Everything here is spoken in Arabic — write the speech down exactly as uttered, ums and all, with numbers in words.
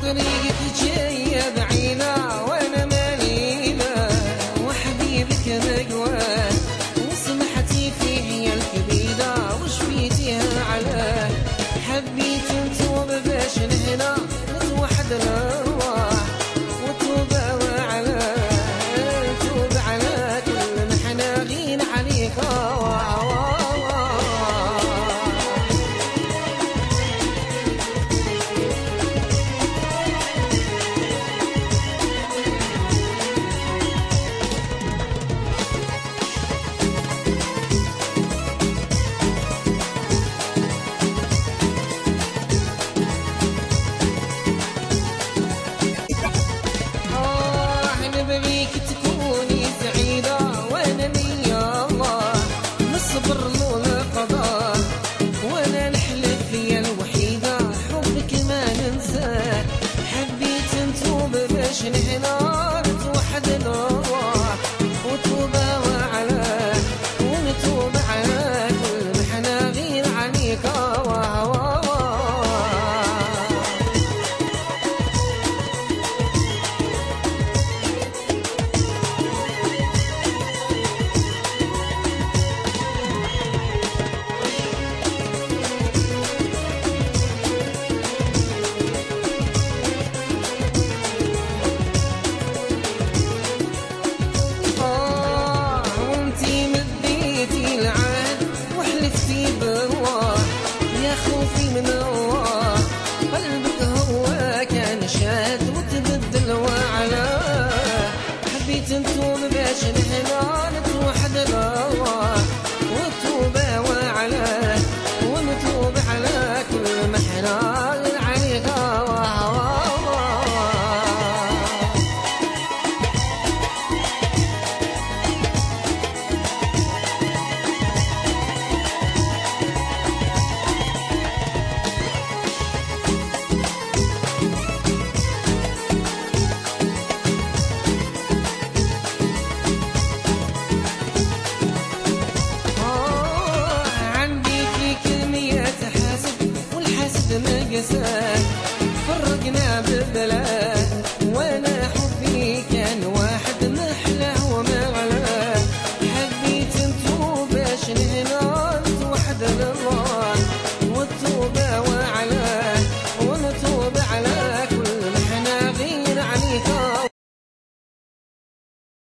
طريقك جاية بعيدة وانا مالي لا، وحبيبك مقوى وسمحتي فيه هي الكبيدة وشفيتيها على حبيت نتوب باش نهنا نتوحد الارواح وتوبة وعلى توب على كل محنا غين عليك. نهنا نتوحد الارواح وتوبة وعلى ونتوب على كل محنا غير عليك. خوفي من الله قلبك هو كان شاد وتبدل وعلى حبيت نتوب باش نهنا نتوحد الارواح وتوبة وعلى ونتوب على كل محرار عليك. فرقنا ببلاد